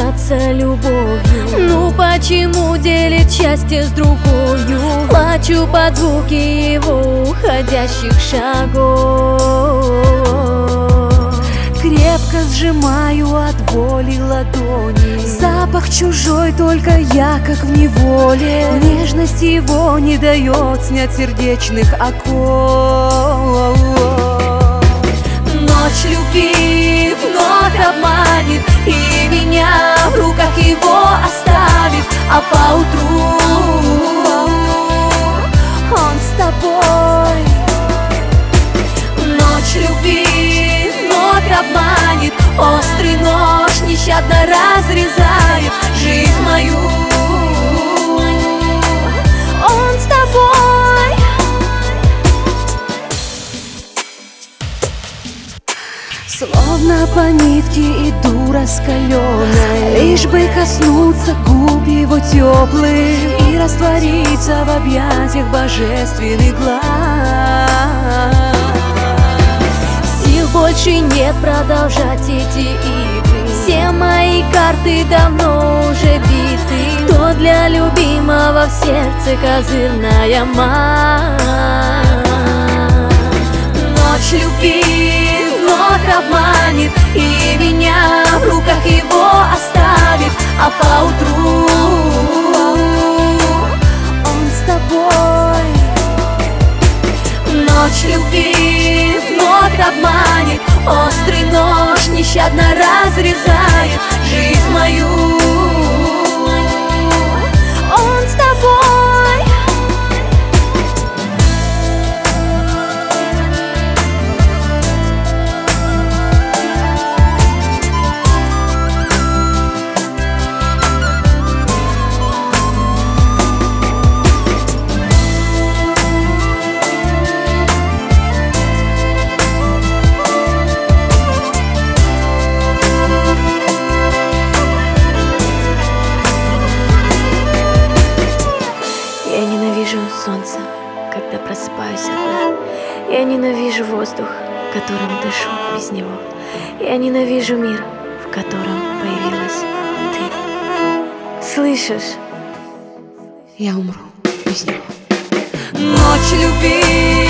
питаться любовью. Ну почему делит счастье с другою? Плачу под звуки его уходящих шагов. Крепко сжимаю от боли ладони. Запах чужой, только я как в неволе. Нежность его не дает снять сердечных оков. Ночь любви вновь обманет и меня в руках его оставит, а поутру он с тобой. Ночь любви вновь обманет, острый нож нещадно разрезает жизнь мою. Он с тобой. Словно по нитке иду раскаленной, лишь бы коснуться губ его теплых и раствориться в объятиях божественных глаз. Сил больше нет продолжать эти игры. Все мои карты давно уже биты. Кто для любимого в сердце козырная мать? Ночь любви вновь обманет и меня в руках его оставит, а поутру Он с тобой. Ночь любви вновь обманет, острый нож нещадно разрезает жизнь мою. Он с тобой. Я ненавижу солнце, когда просыпаюсь одна. Я ненавижу воздух, которым дышу без него. Я ненавижу мир, в котором появилась ты. Слышишь? Я умру без него. Ночь любви